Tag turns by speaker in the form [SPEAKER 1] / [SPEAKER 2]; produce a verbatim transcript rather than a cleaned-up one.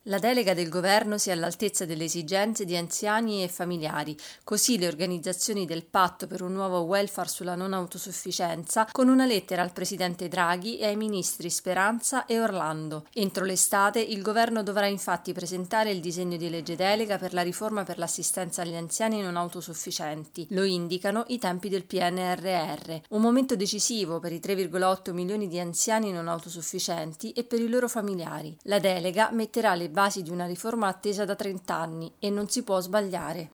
[SPEAKER 1] La delega del governo sia all'altezza delle esigenze di anziani e familiari, così le organizzazioni del Patto per un nuovo welfare sulla non autosufficienza con una lettera al presidente Draghi e ai ministri Speranza e Orlando. Entro l'estate il governo dovrà infatti presentare il disegno di legge delega per la riforma per l'assistenza agli anziani non autosufficienti. Lo indicano i tempi del P N R R, un momento decisivo per i tre virgola otto milioni di anziani non autosufficienti e per i loro familiari. La delega metterà le basi di una riforma attesa da trenta anni e non si può sbagliare.